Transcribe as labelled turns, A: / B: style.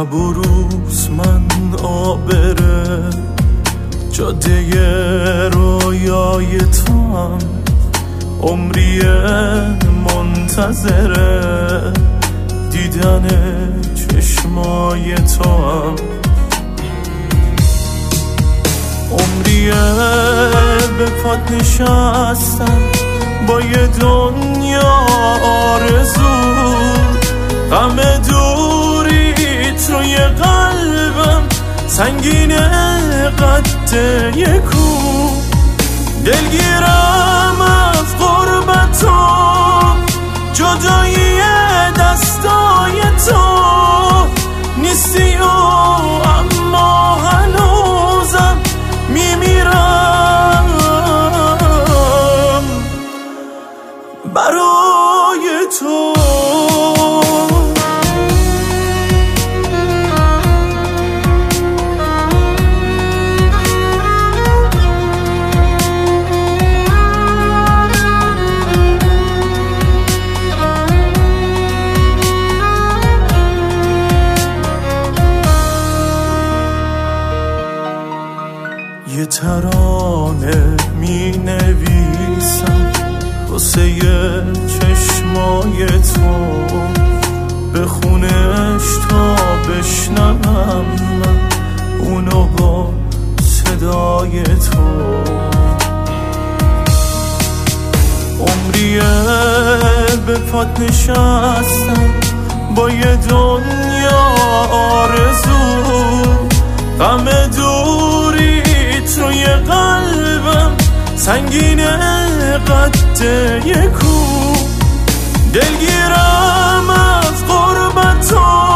A: شب و روز من آبره جاده رویای تو هم عمری منتظره دیدن چشمای تو هم عمریه به پات نشستم با یه دنیا آرزو غم دوریت روی قلبم سنگینه قد یکو دلگیرم از غربت تو جدایی دستای تو نیستی و اما هنوزم میمیرم برای تو یه ترانه می نویسم واسه یه چشمای تو بخونش تا بشنوم اونو با صدای تو عمریه به پات نشستم با یه دنیا آرزو غم دوری روی قلبم سنگینه قد یکو دلگیرم از غربت تو